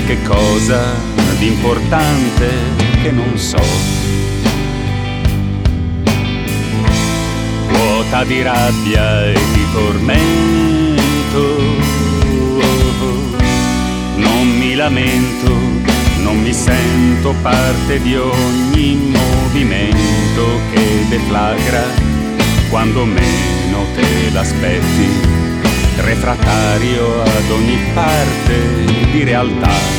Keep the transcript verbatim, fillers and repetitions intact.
qualche cosa di importante che non so. Vuota di rabbia e di tormento, non mi lamento, non mi sento parte di ogni movimento che deflagra quando meno te l'aspetti, refrattario ad ogni parte di realtà.